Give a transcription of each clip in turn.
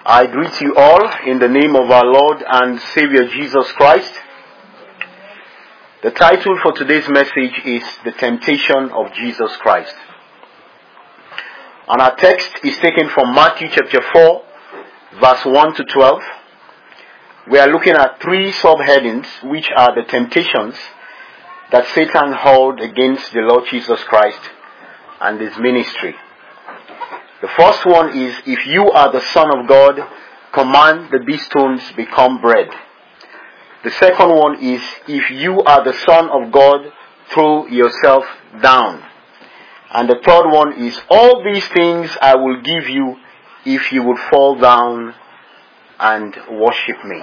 I greet you all in the name of our Lord and Savior Jesus Christ. The title for today's message is The Temptation of Jesus Christ. And our text is taken from Matthew chapter 4, verse 1 to 12. We are looking at three subheadings, which are the temptations that Satan hurled against the Lord Jesus Christ and his ministry. The first one is, if you are the Son of God, command that these stones become bread. The second one is, if you are the Son of God, throw yourself down. And the third one is, all these things I will give you if you would fall down and worship me.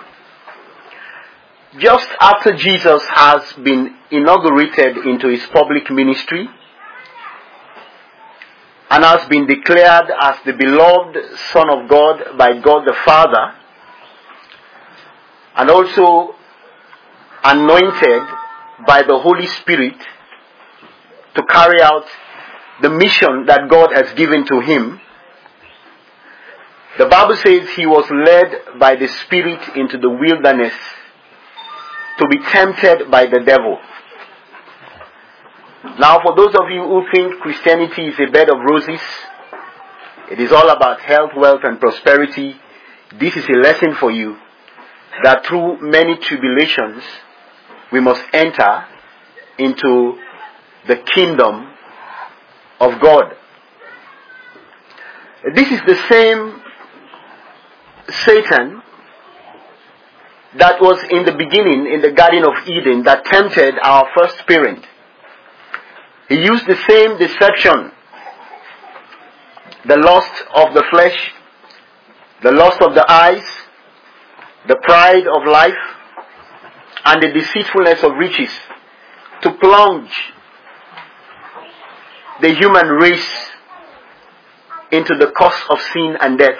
Just after Jesus has been inaugurated into his public ministry, and has been declared as the beloved Son of God by God the Father, and also anointed by the Holy Spirit to carry out the mission that God has given to him, the Bible says he was led by the Spirit into the wilderness to be tempted by the devil. Now, for those of you who think Christianity is a bed of roses, it is all about health, wealth, and prosperity, this is a lesson for you that through many tribulations, we must enter into the kingdom of God. This is the same Satan that was in the beginning in the Garden of Eden that tempted our first parent. He used the same deception, the lust of the flesh, the lust of the eyes, the pride of life, and the deceitfulness of riches, to plunge the human race into the curse of sin and death.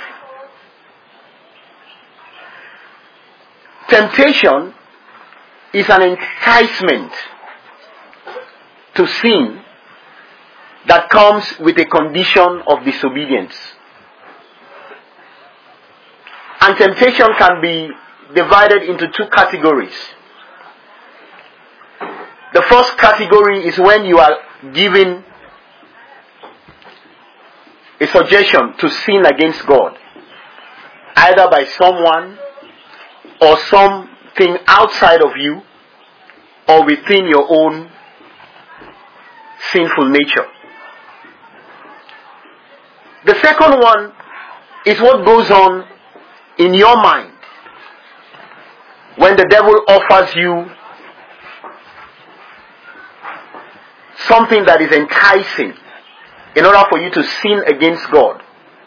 Temptation is an enticement to sin that comes with a condition of disobedience. And temptation can be divided into two categories. The first category is when you are given a suggestion to sin against God, either by someone or something outside of you or within your own sinful nature. The second one is what goes on in your mind when the devil offers you something that is enticing in order for you to sin against God.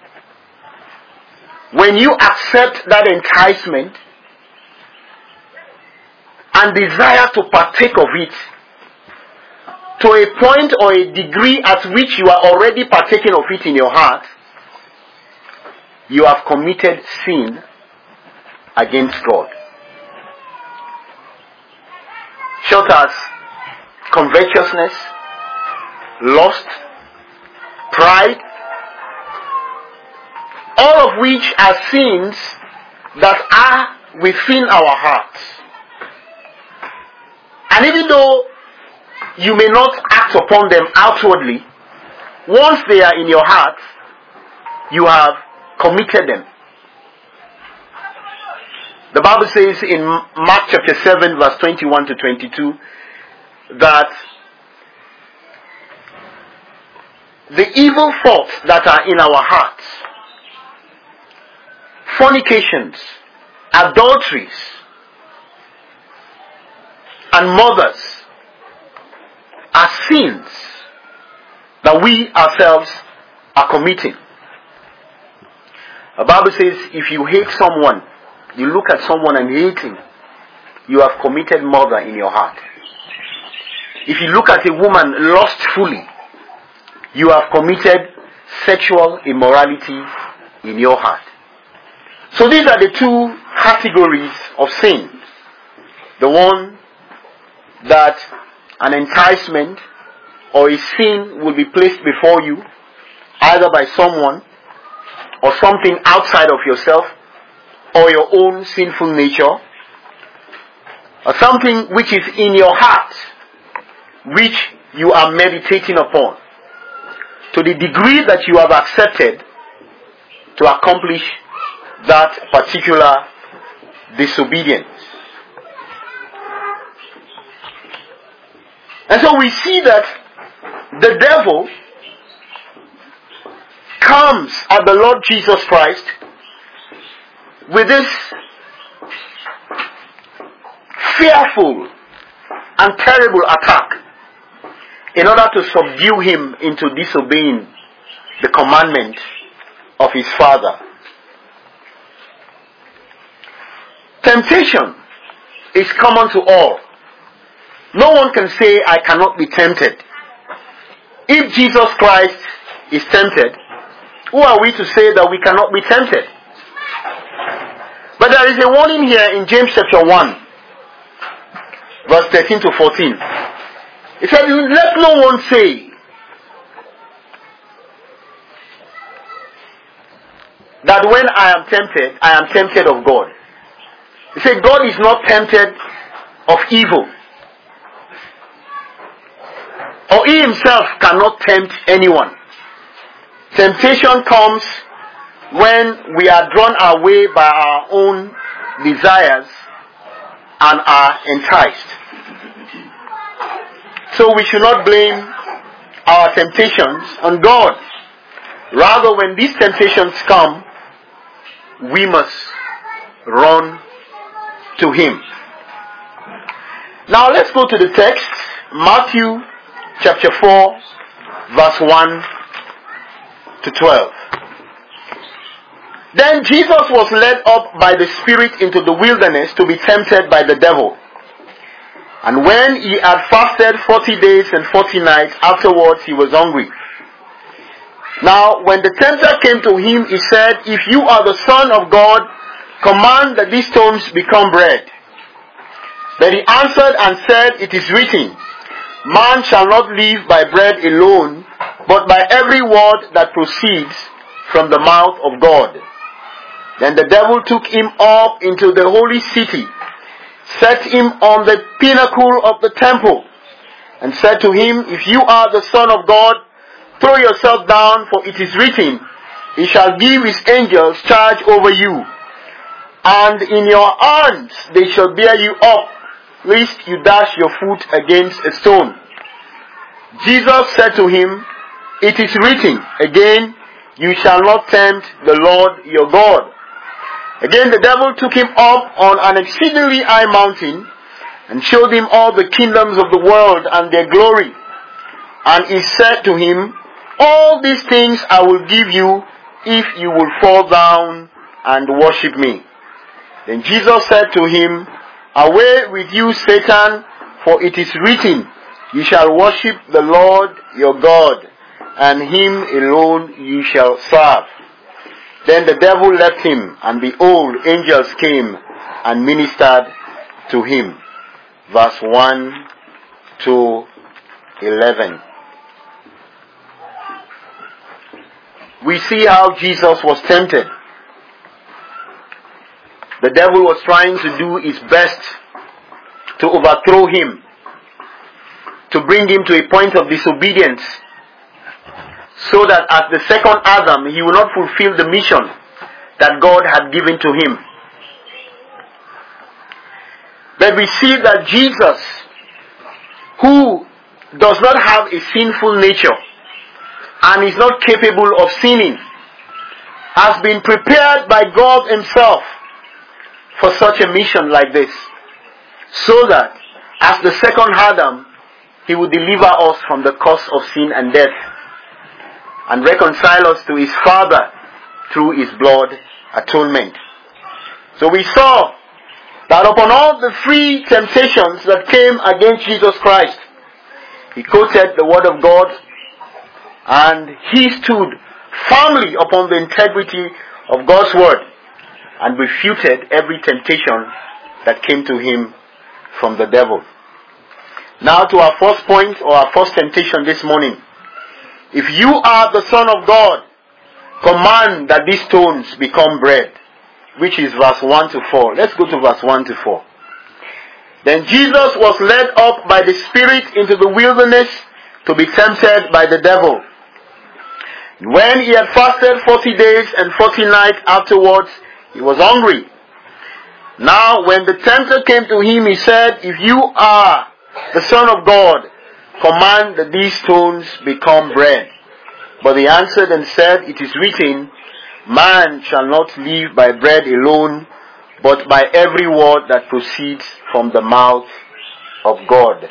When you accept that enticement and desire to partake of it, to a point or a degree at which you are already partaking of it in your heart, you have committed sin against God. Such as covetousness, lust, pride, all of which are sins that are within our hearts. And even though you may not act upon them outwardly, once they are in your heart, you have committed them. The Bible says in Mark chapter 7, verse 21 to 22, that the evil thoughts that are in our hearts, fornications, adulteries, and murders, are sins that we ourselves are committing. The Bible says if you hate someone, you look at someone and hate him, you have committed murder in your heart. If you look at a woman lustfully, you have committed sexual immorality in your heart. So these are the two categories of sin. The one that an enticement or a sin will be placed before you, either by someone or something outside of yourself or your own sinful nature, or something which is in your heart, which you are meditating upon, to the degree that you have accepted to accomplish that particular disobedience. And so we see that the devil comes at the Lord Jesus Christ with this fearful and terrible attack in order to subdue him into disobeying the commandment of his Father. Temptation is common to all. No one can say, I cannot be tempted. If Jesus Christ is tempted, who are we to say that we cannot be tempted? But there is a warning here in James chapter 1, verse 13 to 14. It said, let no one say that when I am tempted of God. He said, God is not tempted of evil. Or he himself cannot tempt anyone. Temptation comes when we are drawn away by our own desires and are enticed. So we should not blame our temptations on God. Rather, when these temptations come, we must run to Him. Now let's go to the text, Matthew chapter 4, verse 1 to 12. Then Jesus was led up by the Spirit into the wilderness to be tempted by the devil. And when he had fasted 40 days and 40 nights, afterwards he was hungry. Now when the tempter came to him, he said, if you are the Son of God, command that these stones become bread. But he answered and said, it is written, man shall not live by bread alone, but by every word that proceeds from the mouth of God. Then the devil took him up into the holy city, set him on the pinnacle of the temple, and said to him, if you are the Son of God, throw yourself down, for it is written, he shall give his angels charge over you, and in your hands they shall bear you up, lest you dash your foot against a stone. Jesus said to him, it is written, again, you shall not tempt the Lord your God. Again the devil took him up on an exceedingly high mountain, and showed him all the kingdoms of the world and their glory. And he said to him, all these things I will give you, if you will fall down and worship me. Then Jesus said to him, away with you, Satan, for it is written, you shall worship the Lord your God, and him alone you shall serve. Then the devil left him, and behold, angels came and ministered to him. Verse 1 to 11. We see how Jesus was tempted. The devil was trying to do his best to overthrow him, to bring him to a point of disobedience, so that as the second Adam, he will not fulfill the mission that God had given to him. But we see that Jesus, who does not have a sinful nature and is not capable of sinning, has been prepared by God himself for such a mission like this, so that as the second Adam, he will deliver us from the curse of sin and death, and reconcile us to his Father through his blood atonement. So we saw that upon all the three temptations that came against Jesus Christ, he quoted the word of God, and he stood firmly upon the integrity of God's word and refuted every temptation that came to him from the devil. Now to our first point, or our first temptation this morning. If you are the Son of God, command that these stones become bread, which is verse 1 to 4. Let's go to verse 1 to 4. Then Jesus was led up by the Spirit into the wilderness to be tempted by the devil. When he had fasted 40 days and 40 nights afterwards, he was hungry. Now when the tempter came to him, he said, "If you are the Son of God, command that these stones become bread." But he answered and said, "It is written, man shall not live by bread alone, but by every word that proceeds from the mouth of God."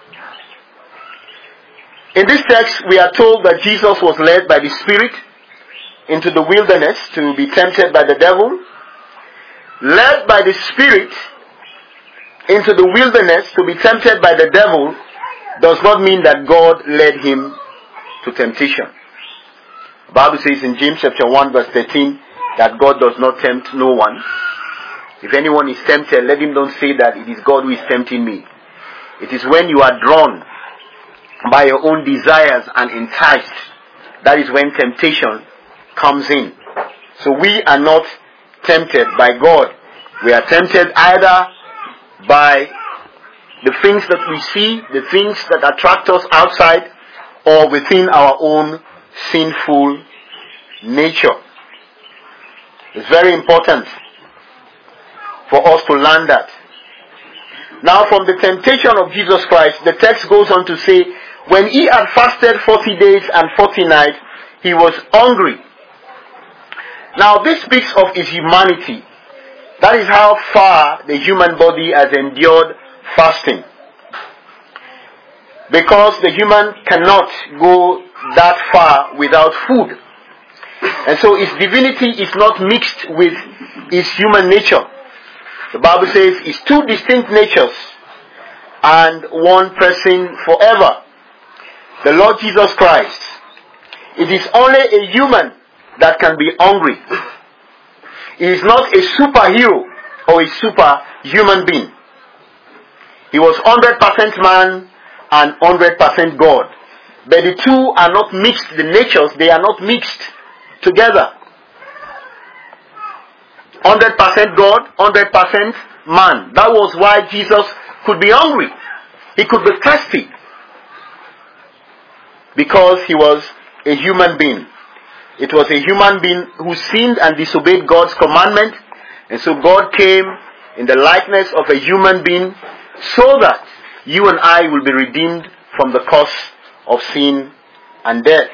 In this text, we are told that Jesus was led by the Spirit into the wilderness to be tempted by the devil. Led by the Spirit into the wilderness to be tempted by the devil does not mean that God led him to temptation. The Bible says in James chapter 1 verse 13 that God does not tempt no one. If anyone is tempted, let him not say that it is God who is tempting me. It is when you are drawn by your own desires and enticed, that is when temptation comes in. So we are not tempted by God. We are tempted either by the things that we see, the things that attract us outside, or within our own sinful nature. It's very important for us to learn that. Now from the temptation of Jesus Christ, the text goes on to say, when he had fasted 40 days and 40 nights, he was hungry. Now this speaks of his humanity. That is how far the human body has endured fasting. Because the human cannot go that far without food. And so his divinity is not mixed with his human nature. The Bible says it's two distinct natures and one person forever. The Lord Jesus Christ. It is only a human that can be hungry. He is not a superhero or a superhuman being. He was 100% man and 100% God. But the two are not mixed, the natures, they are not mixed together. 100% God, 100% man. That was why Jesus could be hungry. He could be thirsty. Because he was a human being. It was a human being who sinned and disobeyed God's commandment. And so God came in the likeness of a human being so that you and I will be redeemed from the curse of sin and death.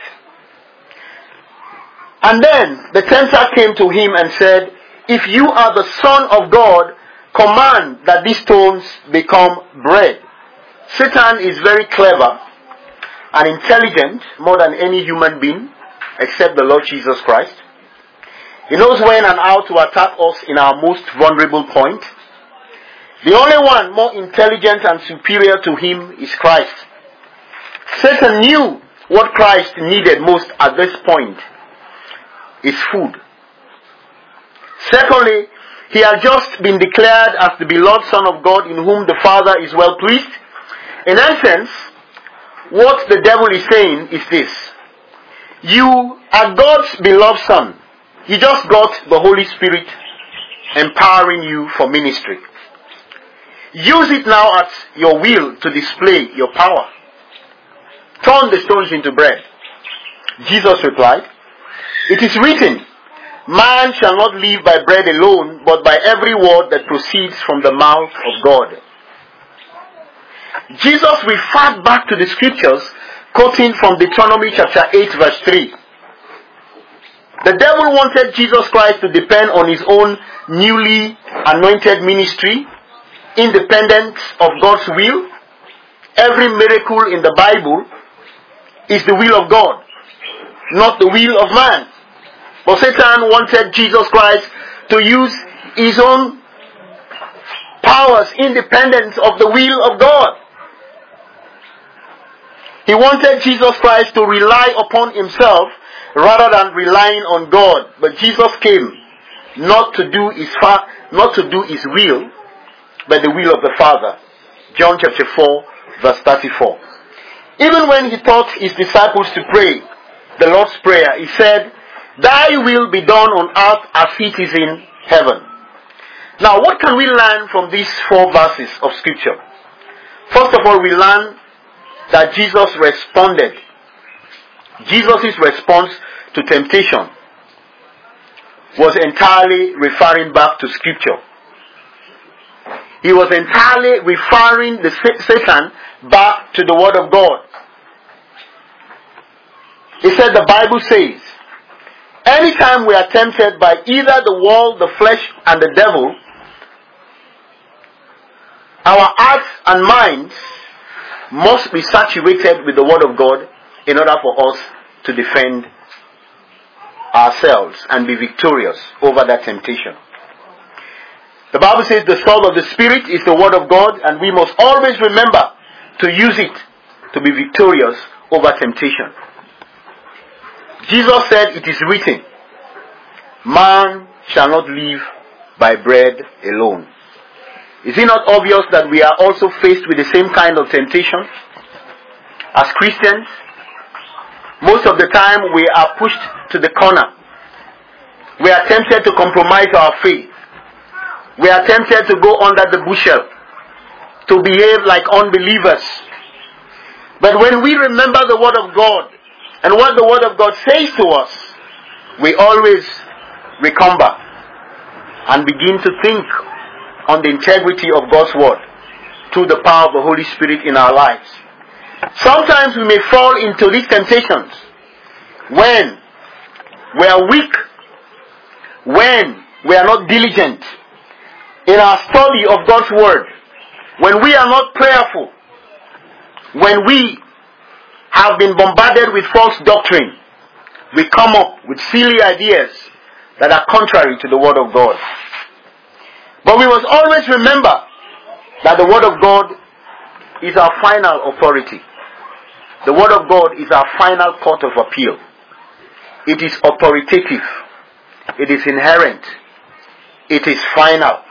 And then the tempter came to him and said, "If you are the Son of God, command that these stones become bread." Satan is very clever and intelligent, more than any human being, except the Lord Jesus Christ. He knows when and how to attack us in our most vulnerable point. The only one more intelligent and superior to him is Christ. Satan knew what Christ needed most at this point is food. Secondly, he had just been declared as the beloved Son of God in whom the Father is well pleased. In essence, what the devil is saying is this: you are God's beloved Son. You just got the Holy Spirit empowering you for ministry. Use it now at your will to display your power. Turn the stones into bread. Jesus replied, "It is written, man shall not live by bread alone, but by every word that proceeds from the mouth of God." Jesus referred back to the scriptures, quoting from Deuteronomy chapter 8 verse 3. The devil wanted Jesus Christ to depend on his own newly anointed ministry, independent of God's will. Every miracle in the Bible is the will of God, not the will of man. But Satan wanted Jesus Christ to use his own powers independent of the will of God. He wanted Jesus Christ to rely upon himself rather than relying on God. But Jesus came not to do his will, but the will of the Father. John chapter 4 verse 34. Even when he taught his disciples to pray the Lord's Prayer, he said, Thy will be done on earth as it is in heaven. Now, what can we learn from these 4 verses of Scripture? First of all, we learn that Jesus responded. Jesus' response to temptation was entirely referring back to Scripture. He was entirely referring the Satan back to the Word of God. He said, the Bible says, anytime we are tempted by either the world, the flesh, and the devil, our hearts and minds must be saturated with the Word of God in order for us to defend ourselves and be victorious over that temptation. The Bible says the sword of the Spirit is the Word of God, and we must always remember to use it to be victorious over temptation. Jesus said, it is written, man shall not live by bread alone. Is it not obvious that we are also faced with the same kind of temptation? As Christians, most of the time we are pushed to the corner. We are tempted to compromise our faith. We are tempted to go under the bushel, to behave like unbelievers. But when we remember the Word of God and what the Word of God says to us, we always recumber and begin to think on the integrity of God's Word through the power of the Holy Spirit in our lives. Sometimes we may fall into these temptations when we are weak, when we are not diligent in our study of God's Word, when we are not prayerful, when we have been bombarded with false doctrine, we come up with silly ideas that are contrary to the Word of God. But we must always remember that the Word of God is our final authority. The Word of God is our final court of appeal. It is authoritative. It is inherent. It is final.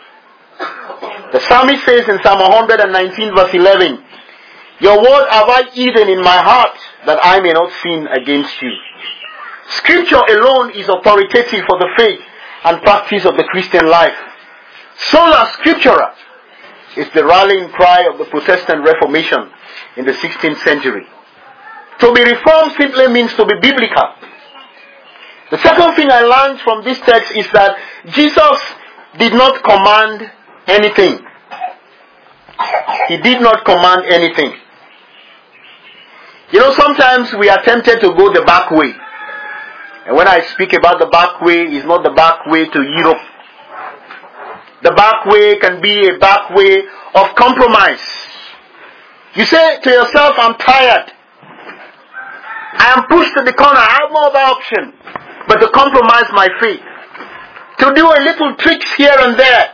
The psalmist says in Psalm 119 verse 11, your word have I hidden in my heart that I may not sin against you. Scripture alone is authoritative for the faith and practice of the Christian life. Sola Scriptura is the rallying cry of the Protestant Reformation in the 16th century. To be reformed simply means to be biblical. The second thing I learned from this text is that Jesus did not command anything. He did not command anything. You know, sometimes we are tempted to go the back way. And when I speak about the back way, it's not the back way to Europe. The back way can be a back way of compromise. You say to yourself, I'm tired. I am pushed to the corner. I have no other option but to compromise my faith. To do a little tricks here and there.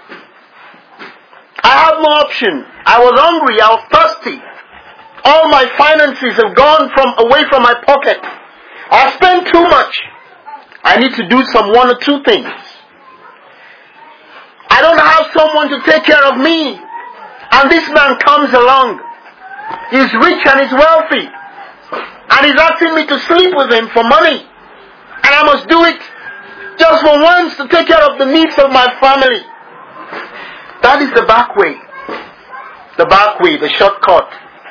I have no option. I was hungry. I was thirsty. All my finances have gone away from my pocket. I spent too much. I need to do some 1 or 2 things. I don't have someone to take care of me. And this man comes along. He's rich and he's wealthy. And he's asking me to sleep with him for money. And I must do it just for once to take care of the needs of my family. That is the back way. The back way, the shortcut.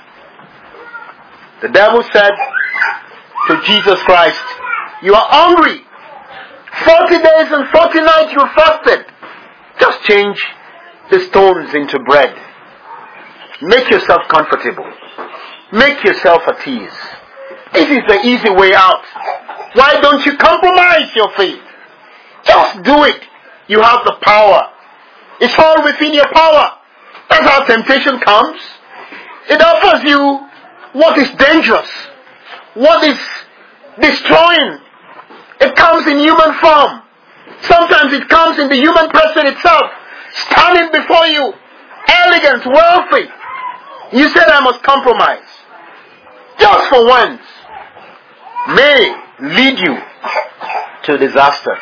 The devil said to Jesus Christ, you are hungry. 40 days and 40 nights you fasted. Just change the stones into bread. Make yourself comfortable. Make yourself at ease. This is the easy way out. Why don't you compromise your faith? Just do it. You have the power. It's all within your power. That's how temptation comes. It offers you what is dangerous, what is destroying. It comes in human form. Sometimes it comes in the human person itself, standing before you, elegant, wealthy. You said, I must compromise. Just for once. May lead you to disaster.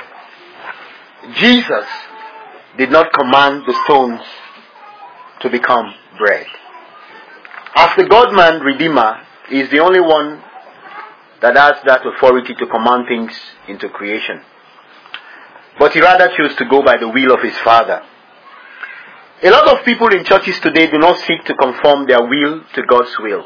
Jesus did not command the stones to become bread. As the God-man Redeemer, He is the only one that has that authority to command things into creation. But he rather chose to go by the will of his Father. A lot of people in churches today do not seek to conform their will to God's will.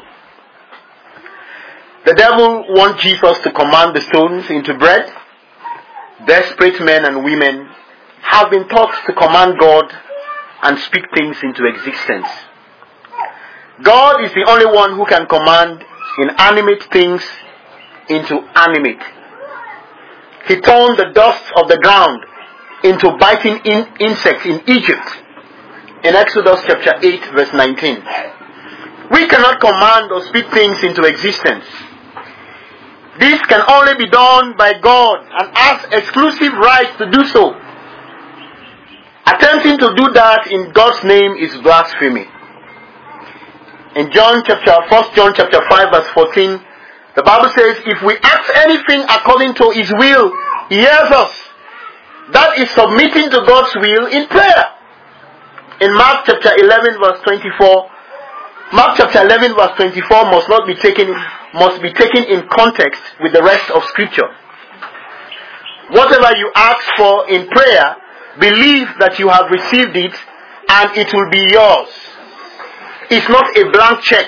The devil wants Jesus to command the stones into bread. Desperate men and women have been taught to command God and speak things into existence. God is the only one who can command inanimate things into animate. He turned the dust of the ground into biting insects in Egypt. In Exodus chapter 8 verse 19. We cannot command or speak things into existence. This can only be done by God and has exclusive right to do so. Attempting to do that in God's name is blasphemy. In 1 John chapter 5 verse 14, the Bible says, if we ask anything according to His will, He hears us. That is submitting to God's will in prayer. In Mark chapter 11 verse 24, Mark chapter 11 verse 24 must be taken in context with the rest of Scripture. Whatever you ask for in prayer, believe that you have received it and it will be yours. It's not a blank check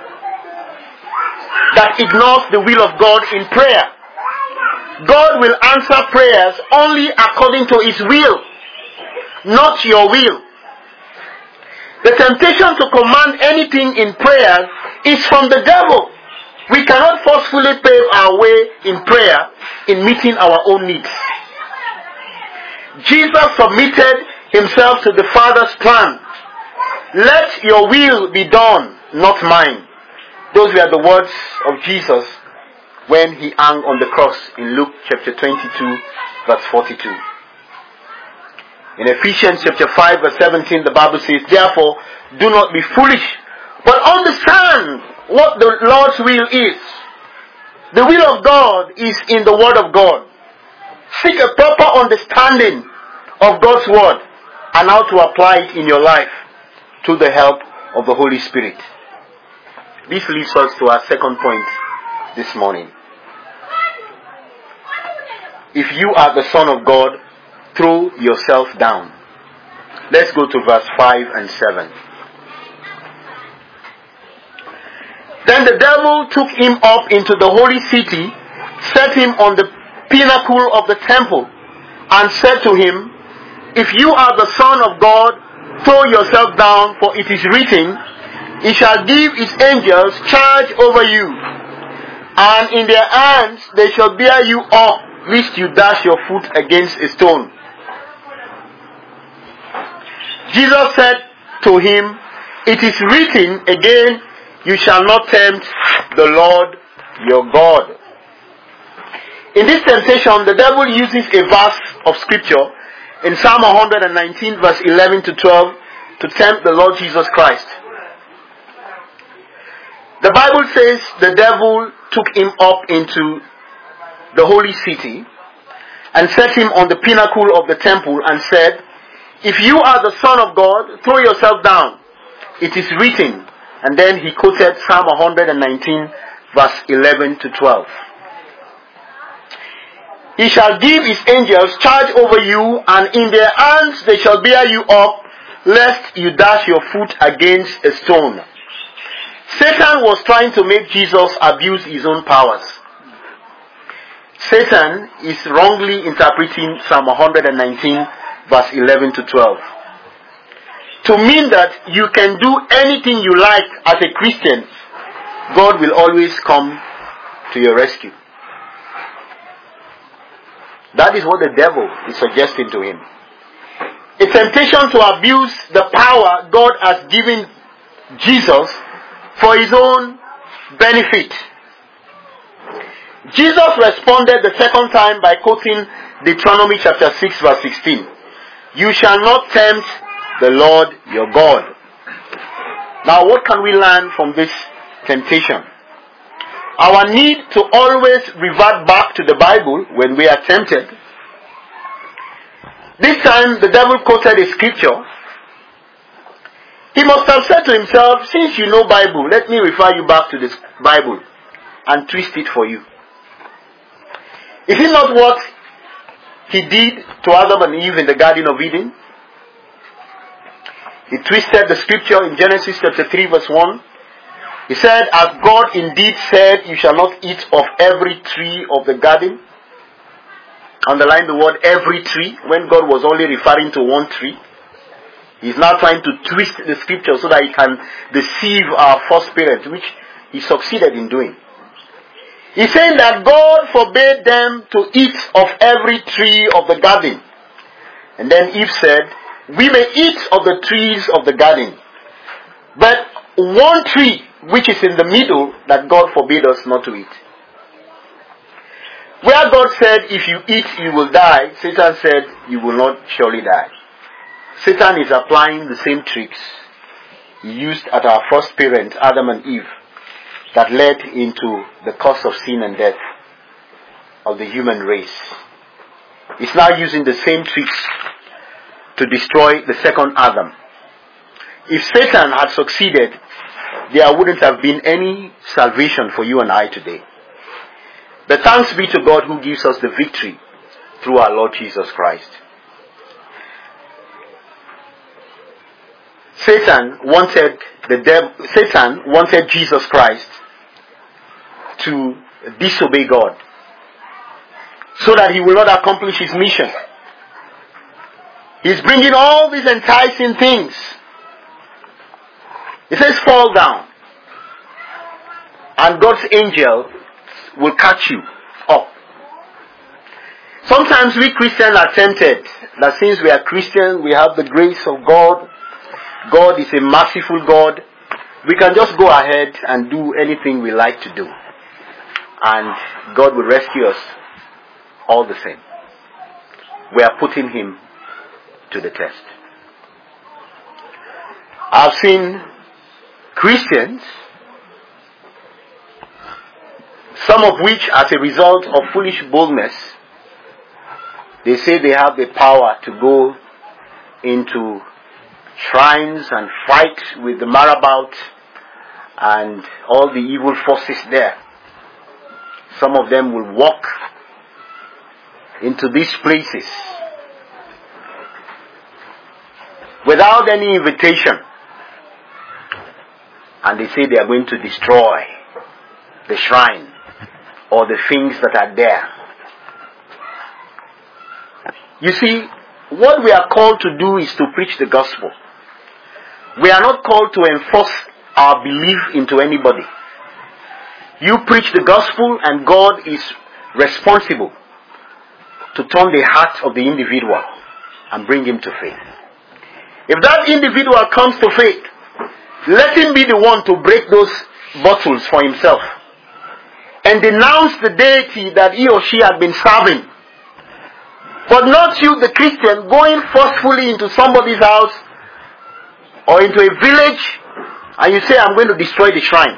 that ignores the will of God in prayer. God will answer prayers only according to His will, not your will. The temptation to command anything in prayer is from the devil. We cannot forcefully pave our way in prayer in meeting our own needs. Jesus submitted Himself to the Father's plan. Let your will be done, not mine. Those were the words of Jesus when He hung on the cross in Luke chapter 22 verse 42. In Ephesians chapter 5 verse 17, the Bible says, therefore, do not be foolish, but understand what the Lord's will is. The will of God is in the Word of God. Seek a proper understanding of God's Word and how to apply it in your life through the help of the Holy Spirit. This leads us to our second point this morning. If you are the Son of God, throw yourself down. Let's go to verse 5 and 7. Then the devil took him up into the holy city, set him on the pinnacle of the temple, and said to him, if you are the Son of God, throw yourself down, for it is written, He shall give His angels charge over you, and in their hands they shall bear you up, lest you dash your foot against a stone. Jesus said to him, it is written again, you shall not tempt the Lord your God. In this temptation, the devil uses a verse of Scripture in Psalm 119 verse 11 to 12 to tempt the Lord Jesus Christ. The Bible says the devil took him up into the holy city and set him on the pinnacle of the temple and said, if you are the Son of God, throw yourself down. It is written. And then he quoted Psalm 119 verse 11 to 12. He shall give His angels charge over you, and in their hands they shall bear you up, lest you dash your foot against a stone. Satan was trying to make Jesus abuse his own powers. Satan is wrongly interpreting Psalm 119 verse 11 to 12. To mean that you can do anything you like as a Christian, God will always come to your rescue. That is what the devil is suggesting to him. A temptation to abuse the power God has given Jesus for His own benefit. Jesus responded the second time by quoting Deuteronomy chapter 6 verse 16. You shall not tempt the Lord your God. Now what can we learn from this temptation? Our need to always revert back to the Bible when we are tempted. This time the devil quoted a scripture. He must have said to himself, since you know Bible, let me refer you back to this Bible and twist it for you. Is it not what he did to Adam and Eve in the Garden of Eden? He twisted the scripture in Genesis chapter 3 verse 1. He said, as God indeed said, you shall not eat of every tree of the garden. Underline the word every tree, when God was only referring to one tree. He's now trying to twist the scripture so that he can deceive our first parents, which he succeeded in doing. He's saying that God forbade them to eat of every tree of the garden. And then Eve said, we may eat of the trees of the garden, but one tree which is in the middle that God forbade us not to eat. Where God said, if you eat, you will die, Satan said, you will not surely die. Satan is applying the same tricks he used at our first parents, Adam and Eve, that led into the cause of sin and death of the human race. He's now using the same tricks to destroy the second Adam. If Satan had succeeded, there wouldn't have been any salvation for you and I today. But thanks be to God who gives us the victory through our Lord Jesus Christ. Satan wanted Jesus Christ to disobey God so that he will not accomplish his mission. He's bringing all these enticing things. He says, fall down, and God's angel will catch you up. Sometimes we Christians are tempted that since we are Christians, we have the grace of God. God is a merciful God. We can just go ahead and do anything we like to do, and God will rescue us all the same. We are putting him to the test. I've seen Christians, some of which as a result of foolish boldness, they say they have the power to go into shrines and fight with the marabout and all the evil forces there. Some of them will walk into these places without any invitation, and they say they are going to destroy the shrine or the things that are there. You see, what we are called to do is to preach the gospel. We are not called to enforce our belief into anybody. You preach the gospel and God is responsible to turn the heart of the individual and bring him to faith. If that individual comes to faith, let him be the one to break those bottles for himself and denounce the deity that he or she had been serving. But not you, the Christian, going forcefully into somebody's house or into a village and you say, I'm going to destroy the shrine.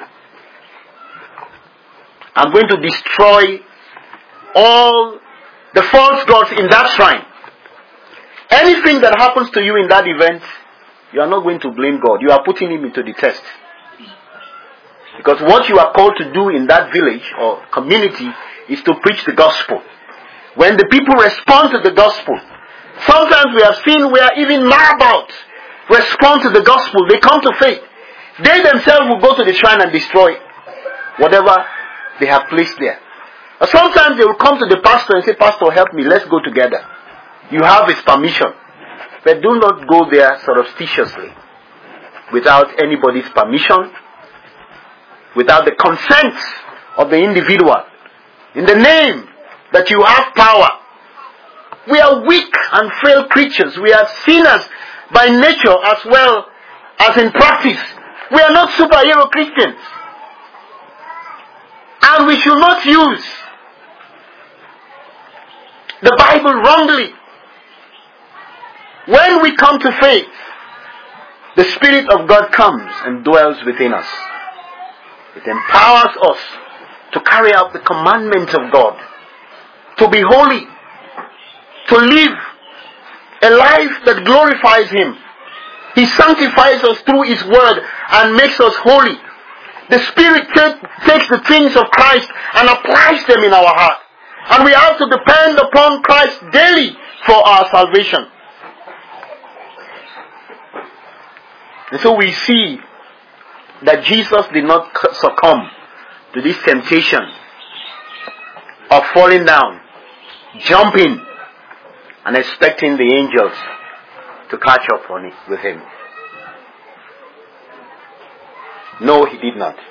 I'm going to destroy all the false gods in that shrine. Anything that happens to you in that event, you are not going to blame God. You are putting him into the test. Because what you are called to do in that village or community is to preach the gospel. When the people respond to the gospel, sometimes we have seen where even marabouts respond to the gospel. They come to faith. They themselves will go to the shrine and destroy whatever they have placed there. Or sometimes they will come to the pastor and say, Pastor, help me, let's go together. You have his permission. But do not go there surreptitiously, without anybody's permission, without the consent of the individual, in the name that you have power. We are weak and frail creatures. We are sinners by nature as well as in practice. We are not superhero Christians. And we should not use the Bible wrongly. When we come to faith, the Spirit of God comes and dwells within us. It empowers us to carry out the commandments of God, to be holy, to live a life that glorifies Him. He sanctifies us through His Word and makes us holy. The Spirit takes the things of Christ and applies them in our heart. And we have to depend upon Christ daily for our salvation. And so we see that Jesus did not succumb to this temptation of falling down, jumping, and expecting the angels to catch up on it with him. No, he did not.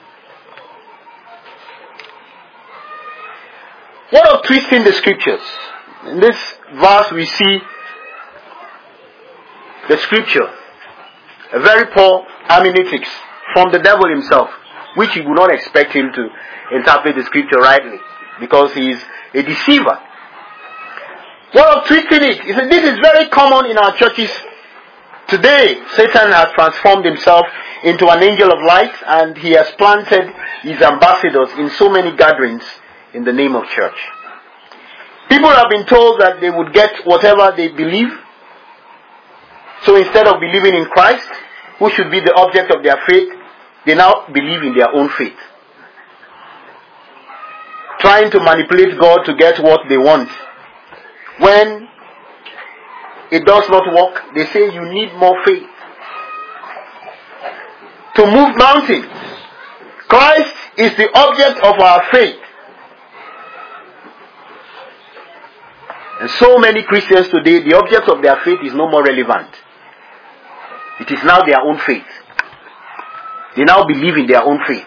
What of twisting the scriptures? In this verse we see the scripture, a very poor hermeneutics from the devil himself, which you would not expect him to interpret the scripture rightly, because he is a deceiver. What of twisting it? He said, this is very common in our churches today. Satan has transformed himself into an angel of light, and he has planted his ambassadors in so many gatherings in the name of church. People have been told that they would get whatever they believe. So instead of believing in Christ, who should be the object of their faith, they now believe in their own faith. Trying to manipulate God to get what they want. When it does not work, they say you need more faith to move mountains. Christ is the object of our faith. And so many Christians today, the object of their faith is no more relevant. It is now their own faith. They now believe in their own faith.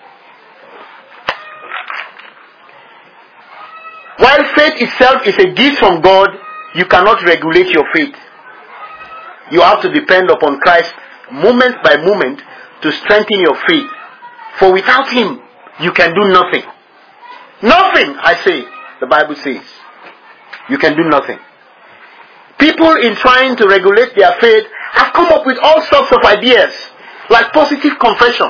While faith itself is a gift from God, you cannot regulate your faith. You have to depend upon Christ moment by moment to strengthen your faith. For without Him, you can do nothing. Nothing, I say, the Bible says. You can do nothing. People in trying to regulate their faith have come up with all sorts of ideas, like positive confession.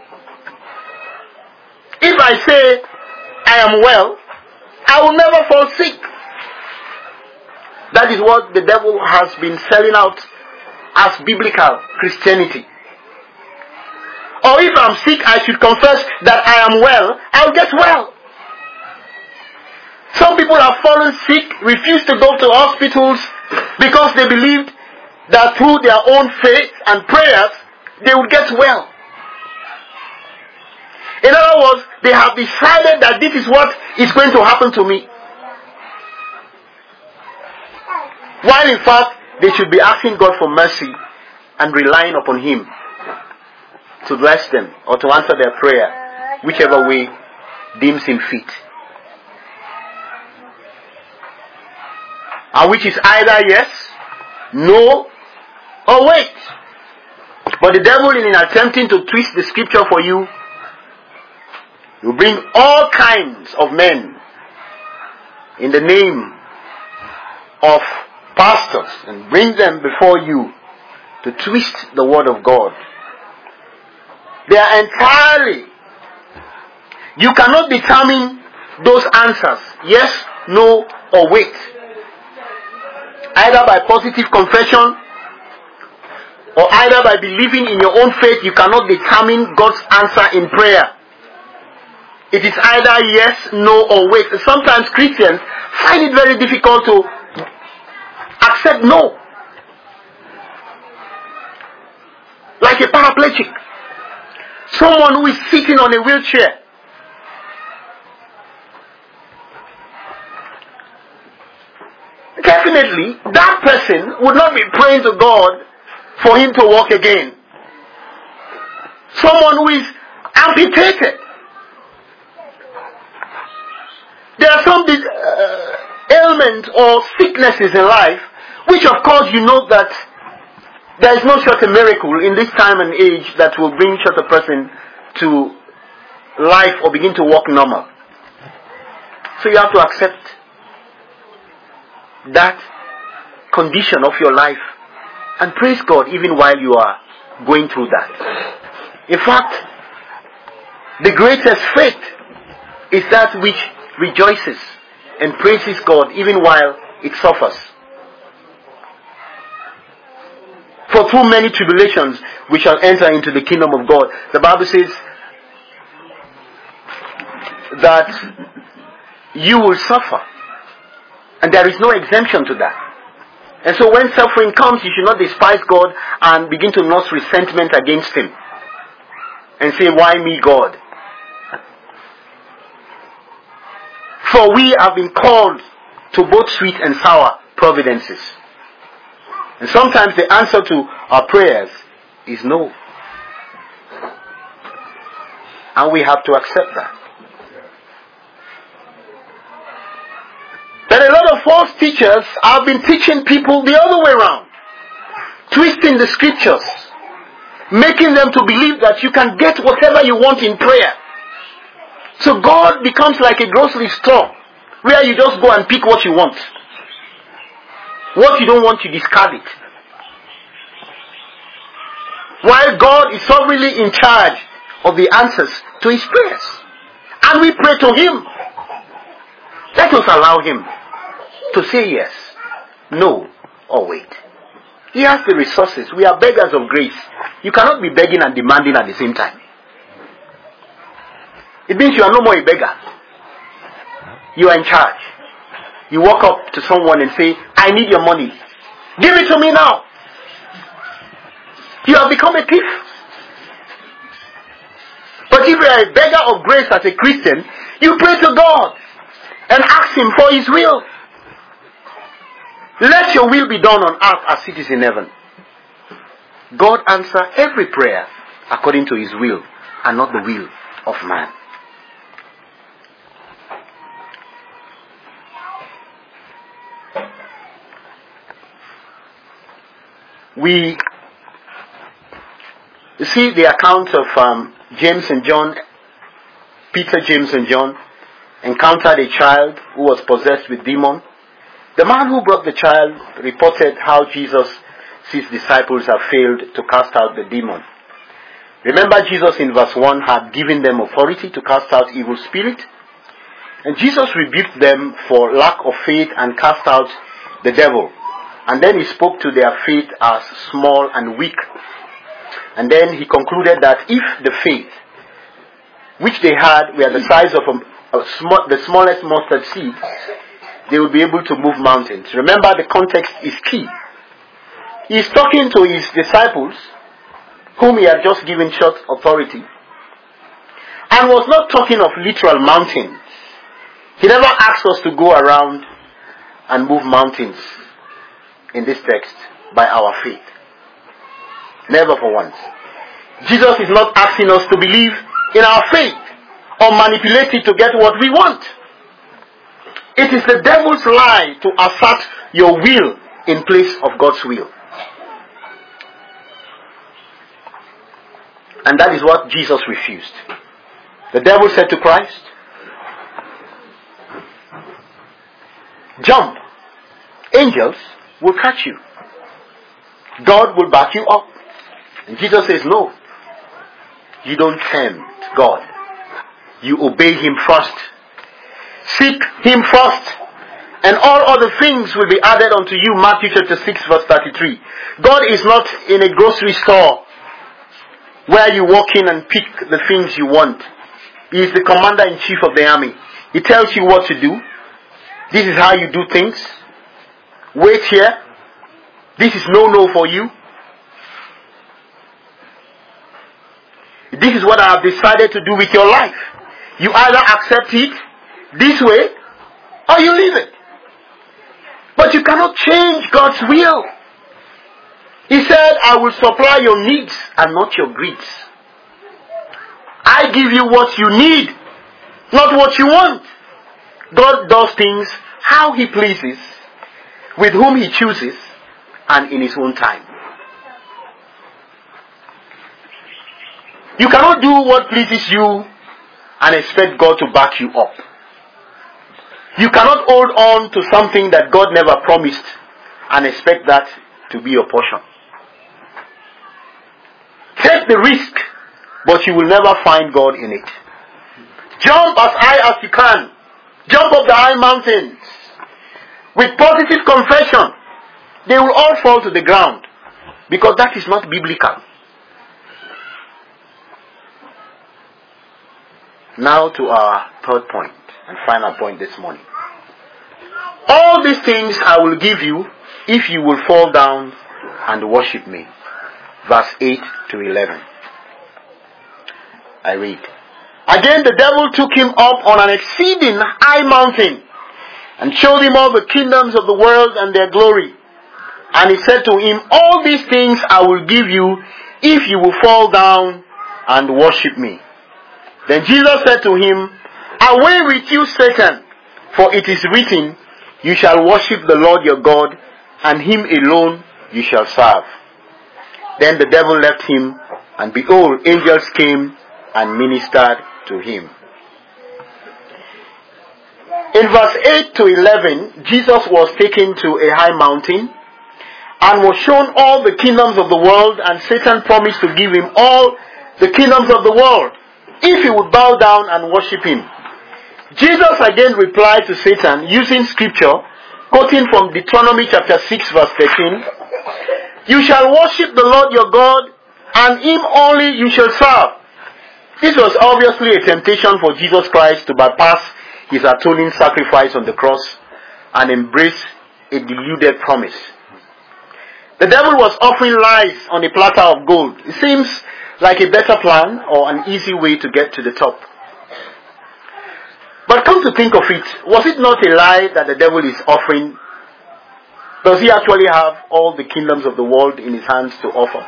If I say, I am well, I will never fall sick. That is what the devil has been selling out as biblical Christianity. Or if I'm sick, I should confess that I am well, I'll get well. Some people have fallen sick, refused to go to hospitals because they believed that through their own faith and prayers, they would get well. In other words, they have decided that this is what is going to happen to me. While in fact, they should be asking God for mercy and relying upon Him to bless them or to answer their prayer, whichever way deems Him fit. And which is either yes, no, or wait. But the devil, in attempting to twist the scripture for you, will bring all kinds of men in the name of pastors and bring them before you to twist the word of God. They are entirely, you cannot determine those answers, yes, no, or wait. Either by positive confession or either by believing in your own faith, you cannot determine God's answer in prayer. It is either yes, no, or wait. Sometimes Christians find it very difficult to accept no. Like a paraplegic. Someone who is sitting on a wheelchair. Definitely, that person would not be praying to God for him to walk again. Someone who is amputated. There are some ailments or sicknesses in life, which of course you know that there is no such a miracle in this time and age that will bring such a person to life or begin to walk normal. So you have to accept that condition of your life and praise God even while you are going through that. In fact, the greatest faith is that which rejoices and praises God even while it suffers. For through many tribulations we shall enter into the kingdom of God. The Bible says that you will suffer. And there is no exemption to that. And so when suffering comes, you should not despise God and begin to nurse resentment against Him. And say, why me, God? For we have been called to both sweet and sour providences. And sometimes the answer to our prayers is no. And we have to accept that. But a lot of false teachers have been teaching people the other way around. Twisting the scriptures. Making them to believe that you can get whatever you want in prayer. So God becomes like a grocery store where you just go and pick what you want. What you don't want, you discard it. While God is sovereignly in charge of the answers to His prayers. And we pray to Him. Let us allow Him to say yes, no, or wait. He has the resources. We are beggars of grace. You cannot be begging and demanding at the same time. It means you are no more a beggar. You are in charge. You walk up to someone and say, I need your money. Give it to me now. You have become a thief. But if you are a beggar of grace as a Christian, you pray to God and ask Him for His will. Let your will be done on earth as it is in heaven. God answers every prayer according to His will and not the will of man. We see the account of James and John. Peter, James and John encountered a child who was possessed with demon. The man who brought the child reported how Jesus' disciples have failed to cast out the demon. Remember, Jesus in verse 1 had given them authority to cast out evil spirit. And Jesus rebuked them for lack of faith and cast out the devil. And then He spoke to their faith as small and weak. And then He concluded that if the faith which they had were the size of the smallest mustard seed, they would be able to move mountains. Remember, the context is key. He is talking to His disciples, whom He had just given short authority, and was not talking of literal mountains. He never asked us to go around and move mountains in this text by our faith. Never for once. Jesus is not asking us to believe in our faith or manipulate it to get what we want. It is the devil's lie to assert your will in place of God's will. And that is what Jesus refused. The devil said to Christ, jump. Angels will catch you. God will back you up. And Jesus says, no. You don't tempt God. You obey Him first. Seek Him first, and all other things will be added unto you. Matthew chapter 6 verse 33. God is not in a grocery store where you walk in and pick the things you want. He is the commander-in-chief of the army. He tells you what to do. This is how you do things. Wait here. This is no for you. This is what I have decided to do with your life. You either accept it this way, or you leave it. But you cannot change God's will. He said, I will supply your needs and not your greeds. I give you what you need, not what you want. God does things how He pleases, with whom He chooses, and in His own time. You cannot do what pleases you and expect God to back you up. You cannot hold on to something that God never promised and expect that to be your portion. Take the risk, but you will never find God in it. Jump as high as you can. Jump up the high mountains. With positive confession, they will all fall to the ground, because that is not biblical. Now to our third point and final point this morning. All these things I will give you if you will fall down and worship me. Verse 8 to 11. I read. Again the devil took him up on an exceeding high mountain and showed him all the kingdoms of the world and their glory. And he said to him, all these things I will give you if you will fall down and worship me. Then Jesus said to him, away with you, Satan, for it is written, you shall worship the Lord your God, and him alone you shall serve. Then the devil left him, and behold, angels came and ministered to him. In verse 8 to 11, Jesus was taken to a high mountain and was shown all the kingdoms of the world, and Satan promised to give him all the kingdoms of the world if he would bow down and worship him. Jesus again replied to Satan using scripture, quoting from Deuteronomy chapter 6 verse 13, you shall worship the Lord your God, and him only you shall serve. This was obviously a temptation for Jesus Christ to bypass his atoning sacrifice on the cross and embrace a deluded promise. The devil was offering lies on a platter of gold. It seems like a better plan or an easy way to get to the top. But come to think of it, was it not a lie that the devil is offering? Does he actually have all the kingdoms of the world in his hands to offer?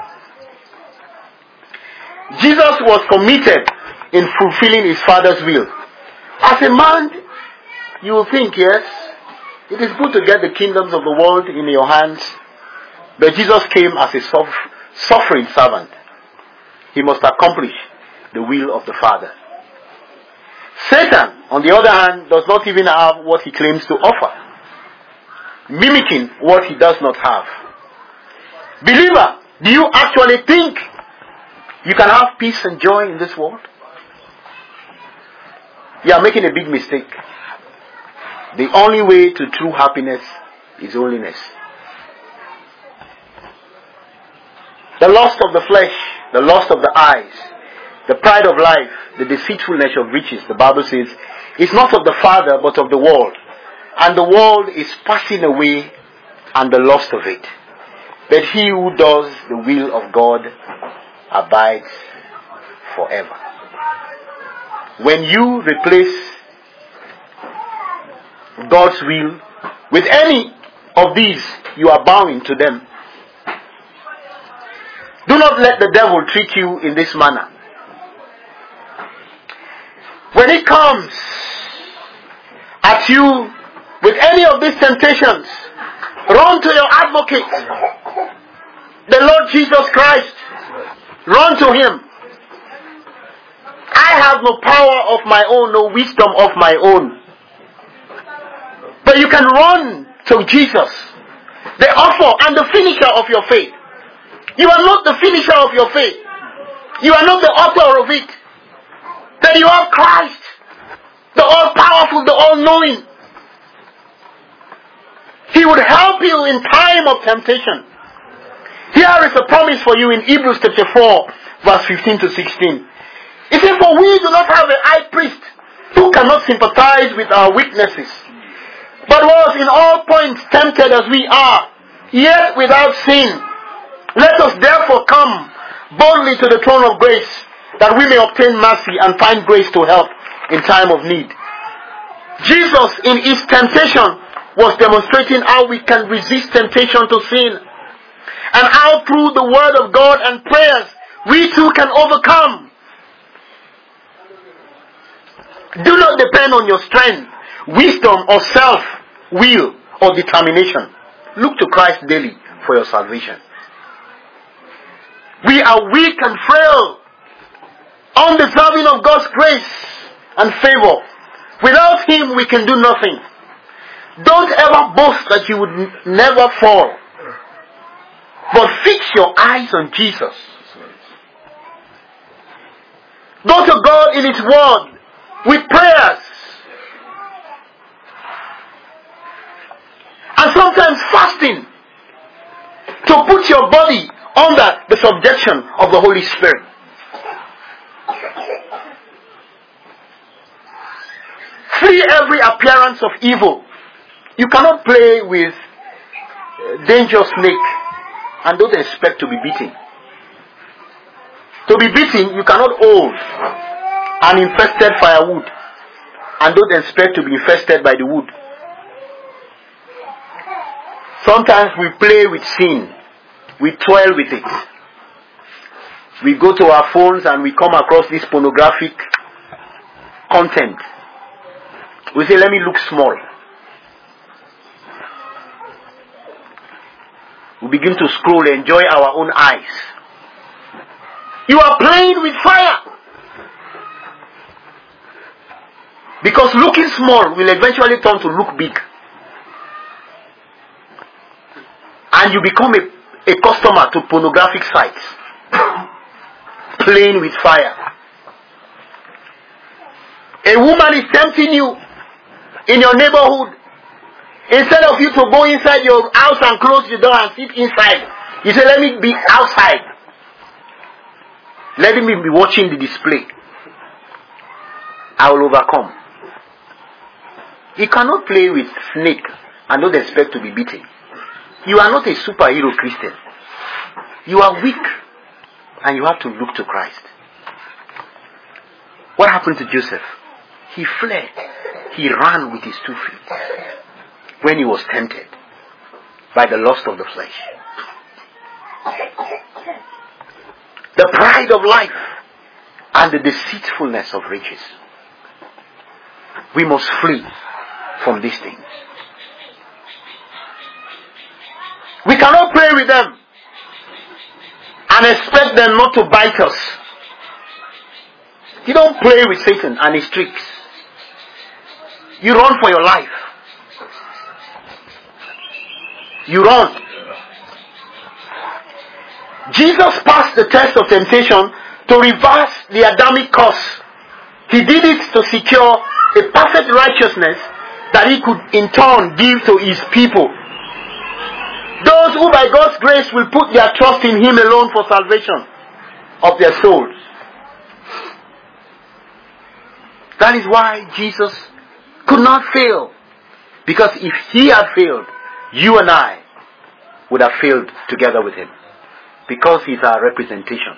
Jesus was committed in fulfilling his Father's will. As a man, you will think, yes, it is good to get the kingdoms of the world in your hands. But Jesus came as a suffering servant. He must accomplish the will of the Father. Satan, on the other hand, does not even have what he claims to offer, mimicking what he does not have. Believer, do you actually think you can have peace and joy in this world? You are making a big mistake. The only way to true happiness is holiness. The lust of the flesh, the lust of the eyes, the pride of life, the deceitfulness of riches, the Bible says, is not of the Father but of the world. And the world is passing away and the lust of it. But he who does the will of God abides forever. When you replace God's will with any of these, you are bowing to them. Do not let the devil treat you in this manner. When he comes at you with any of these temptations, run to your advocate, the Lord Jesus Christ. Run to him. I have no power of my own, no wisdom of my own. But you can run to Jesus, the author and the finisher of your faith. You are not the finisher of your faith. You are not the author of it. But you have Christ, the all-powerful, the all-knowing. He would help you in time of temptation. Here is a promise for you in Hebrews chapter 4, verse 15 to 16. It says, for we do not have a high priest who cannot sympathize with our weaknesses, but was in all points tempted as we are, yet without sin. Let us therefore come boldly to the throne of grace, that we may obtain mercy and find grace to help in time of need. Jesus, in his temptation, was demonstrating how we can resist temptation to sin, and how through the word of God and prayers, we too can overcome. Do not depend on your strength, wisdom, or self-will, or determination. Look to Christ daily for your salvation. We are weak and frail, undeserving of God's grace and favor. Without him, we can do nothing. Don't ever boast that you would never fall, but fix your eyes on Jesus. Go to God in his word with prayers, and sometimes fasting, to put your body under the subjection of the Holy Spirit. Flee every appearance of evil. You cannot play with dangerous snake and don't expect to be beaten. To be beaten, you cannot hold an infested firewood and don't expect to be infested by the wood. Sometimes we play with sin. We toil with it. We go to our phones and we come across this pornographic content. We say, let me look small. We begin to scroll, enjoy our own eyes. You are playing with fire. Because looking small will eventually turn to look big. And you become a customer to pornographic sites. Playing with fire. A woman is tempting you in your neighborhood. Instead of you to go inside your house and close the door and sit inside, you say, let me be outside. Let me be watching the display. I will overcome. You cannot play with snake and not expect to be beaten. You are not a superhero Christian. You are weak and you have to look to Christ. What happened to Joseph? He fled. He ran with his 2 feet when he was tempted by the lust of the flesh. The pride of life and the deceitfulness of riches. We must flee from these things. We cannot play with them and expect them not to bite us. You don't play with Satan and his tricks. You run for your life. You run. Jesus passed the test of temptation to reverse the Adamic curse. He did it to secure a perfect righteousness that he could in turn give to his people. Those who by God's grace will put their trust in him alone for salvation of their souls. That is why Jesus could not fail. Because if he had failed, you and I would have failed together with him. Because he's our representation.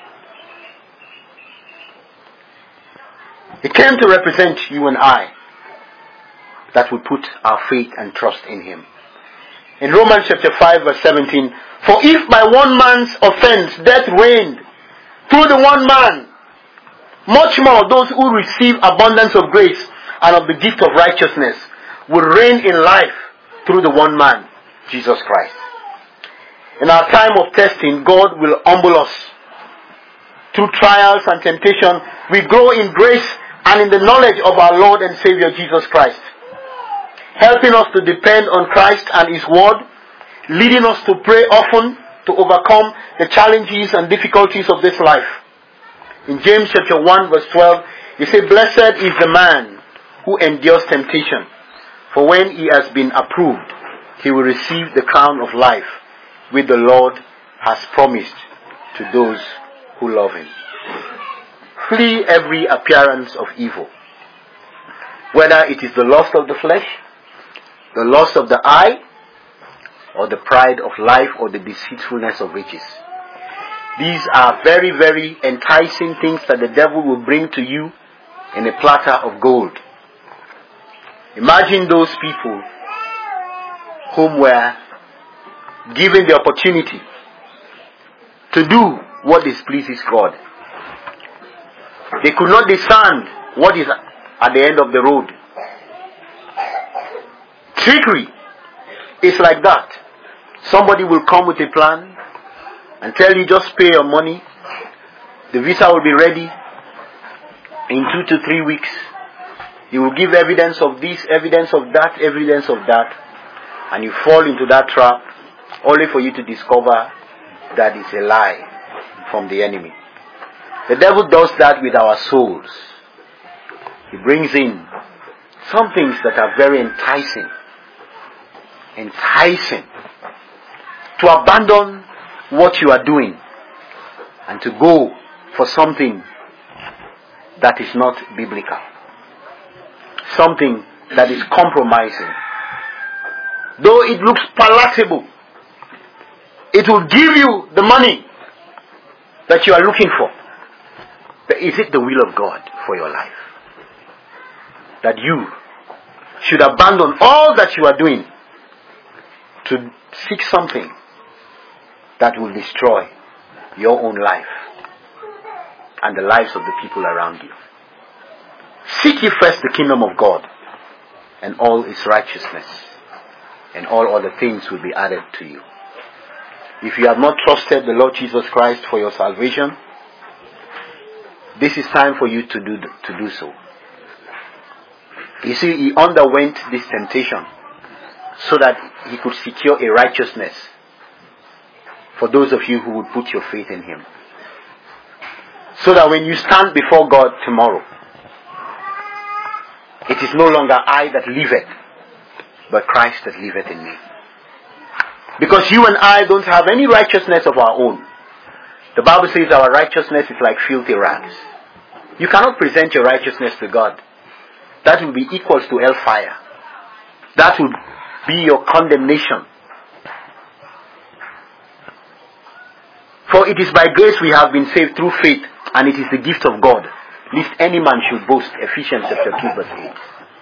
He came to represent you and I, that we put our faith and trust in him. In Romans chapter 5 verse 17, for if by one man's offense death reigned through the one man, much more those who receive abundance of grace and of the gift of righteousness will reign in life through the one man, Jesus Christ. In our time of testing, God will humble us. Through trials and temptation, we grow in grace and in the knowledge of our Lord and Savior Jesus Christ. Helping us to depend on Christ and his word, leading us to pray often to overcome the challenges and difficulties of this life. In James chapter 1 verse 12, he says, blessed is the man who endures temptation, for when he has been approved, he will receive the crown of life which the Lord has promised to those who love him. Flee every appearance of evil, whether it is the lust of the flesh, the lust of the eye, or the pride of life, or the deceitfulness of riches. These are very, very enticing things that the devil will bring to you in a platter of gold. Imagine those people whom were given the opportunity to do what displeases God. They could not discern what is at the end of the road. Trickery is like that. Somebody will come with a plan and tell you just pay your money. The visa will be ready in 2 to 3 weeks. You will give evidence of this, evidence of that, evidence of that, and you fall into that trap only for you to discover that it's a lie from the enemy. The devil does that with our souls. He brings in some things that are very enticing. To abandon what you are doing and to go for something that is not biblical. Something that is compromising. Though it looks palatable, it will give you the money that you are looking for. But is it the will of God for your life? That you should abandon all that you are doing to seek something that will destroy your own life and the lives of the people around you. Seek ye first the kingdom of God and all its righteousness, and all other things will be added to you. If you have not trusted the Lord Jesus Christ for your salvation, this is time for you to do so. You see, he underwent this temptation so that he could secure a righteousness for those of you who would put your faith in him. So that when you stand before God tomorrow, it is no longer I that liveth, but Christ that liveth in me. Because you and I don't have any righteousness of our own. The Bible says our righteousness is like filthy rags. You cannot present your righteousness to God. That will be equals to hellfire. That will be your condemnation. For it is by grace we have been saved through faith, and it is the gift of God, lest any man should boast. Ephesians chapter 2 verse 8.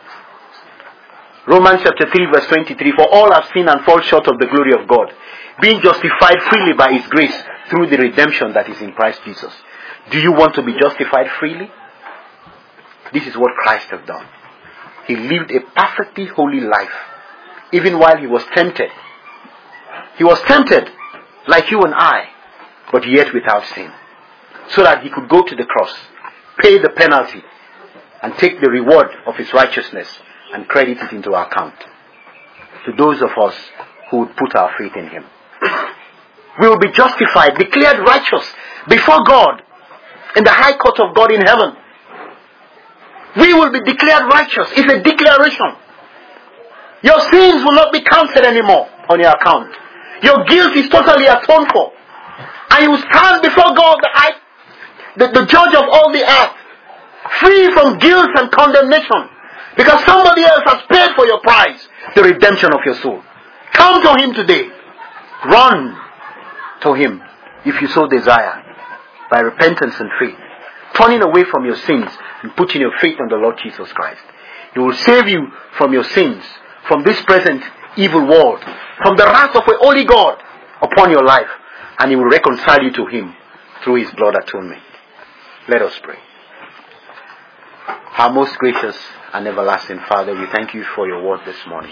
Romans chapter 3 verse 23. For all have sinned and fall short of the glory of God, being justified freely by his grace through the redemption that is in Christ Jesus. Do you want to be justified freely? This is what Christ has done. He lived a perfectly holy life, even while he was tempted. He was tempted like you and I, but yet without sin. So that he could go to the cross, pay the penalty, and take the reward of his righteousness and credit it into our account. To those of us who would put our faith in him. We will be justified, declared righteous before God, in the high court of God in heaven. We will be declared righteous. It's a declaration. Your sins will not be counted anymore on your account. Your guilt is totally atoned for. And you will stand before God, the judge of all the earth, free from guilt and condemnation. Because somebody else has paid for your price, the redemption of your soul. Come to him today. Run to him, if you so desire, by repentance and faith. Turning away from your sins and putting your faith on the Lord Jesus Christ. He will save you from your sins, from this present evil world, from the wrath of a holy God upon your life, and he will reconcile you to him through his blood atonement. Let us pray. Our most gracious and everlasting Father, we thank you for your word this morning.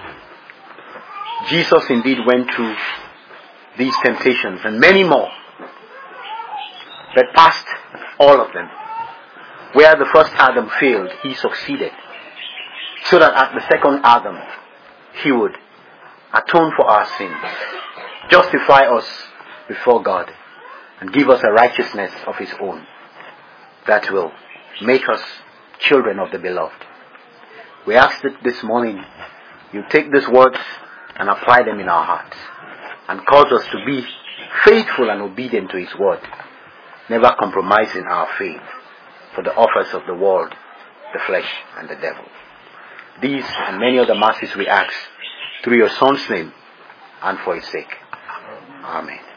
Jesus indeed went through these temptations and many more, but passed all of them. Where the first Adam failed, he succeeded. So that at the second Adam, he would atone for our sins, justify us before God, and give us a righteousness of his own that will make us children of the beloved. We ask that this morning you take these words and apply them in our hearts, and cause us to be faithful and obedient to his word, never compromising our faith for the offers of the world, the flesh, and the devil. These and many other mercies we ask through your Son's name and for his sake. Amen.